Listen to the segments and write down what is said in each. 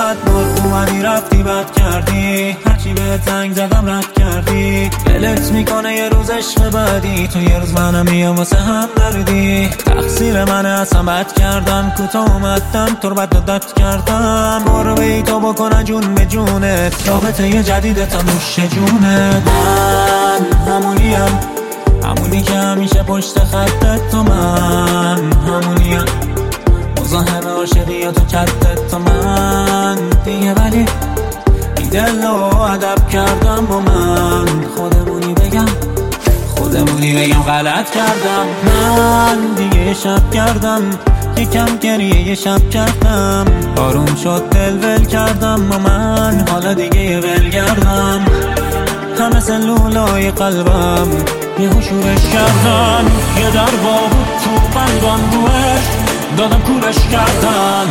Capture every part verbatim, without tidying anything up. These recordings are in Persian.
صد بار اومدی رفتی بد کردی، هرچی به زنگ زدم رد کردی. دلت میکنه یه روز عشق بعدی، تو یه روز منم میام واسه هم دردی. تقصیر منه اصلا بد کردم، کوتاه اومدم تو رو بد داد کردم. برو بی تو بکنن جون به جونت، رابطه یه جدید تا نوش جونت. من همونیم، همونی که همیشه پشت خطت، تو من همونیم مزاحم عاشقی تو کتت، تو من دیگه ولی بی دل و ادب کردم با من. خودمونی بگم خودمونی بگم غلط کردم. من دیگه شب کردم، یکم گریه یه شب کردم. آروم شد دل ول کردم با من، حالا دیگه یه ول کردم. همه سلولای قلبم یه شورش کردن، یه دروا بود تو قلبم روش دادم کورش کردن.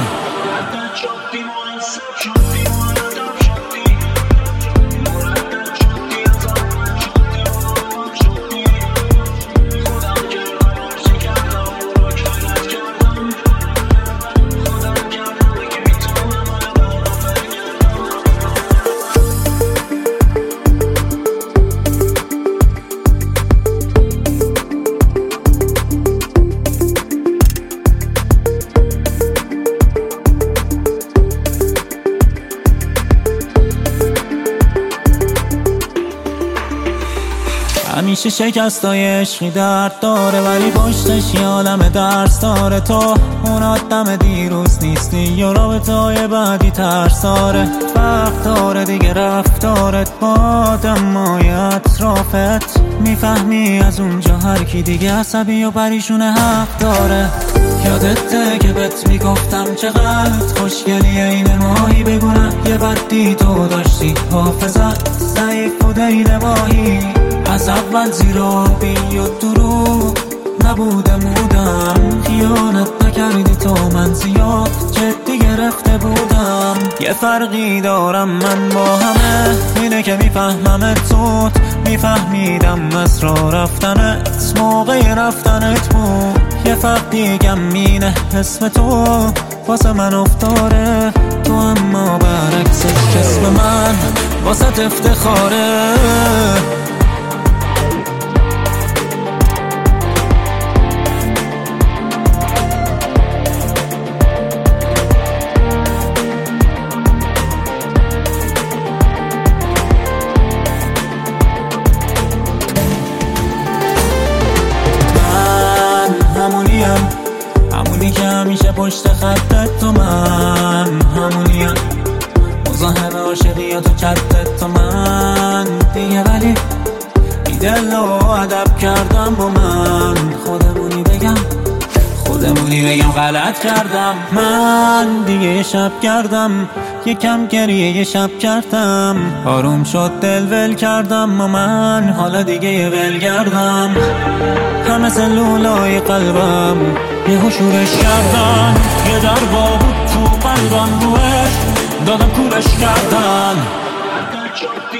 همیشه شکستای عشقی درد داره، ولی پشتش یه عالم درس داره. تو اون آدم دیروز نیستی، یا رابطه‌های بعدی ترس داره. فرق داره دیگه رفتارت با آدمای اطرافت، میفهمی از اونجا هر کی دیگه عصبی و پریشونه حق داره. یادته که بهت میگفتم چقدر خوشگلی این ماهی، بگونه یه بدی تو داشتی، حافظت ضعیف و دین ماهی. از اول زیرابی و دروغ نبودم بودم، خیانت نکردی تو، من زیاد جدی گرفته بودم. یه فرقی دارم من با همه، اینه که میفهمم زود، میفهمیدم اسرار رفتنت موقع رفتنت بود. یه فرق دیگم اینه اسم تو واسه من افتاره، تو اما برعکسش اسم من واسه افتخاره. همونی که همیشه پشت خطت، تو من همونیم مزاحم عاشقی تو کتت، تو من دیگه ولی بی دل و ادب کردم با من. خودمونی بگم خودمونی بگم غلط کردم. من دیگه یه شب کردم، یکم گریه یه شب کردم. آروم شد دل ول کردم با من، حالا دیگه یه ول کردم. همه سلولای قلبم یه شورش کردن، یه دروا بود تو قلبم روش دادم کورش کردن.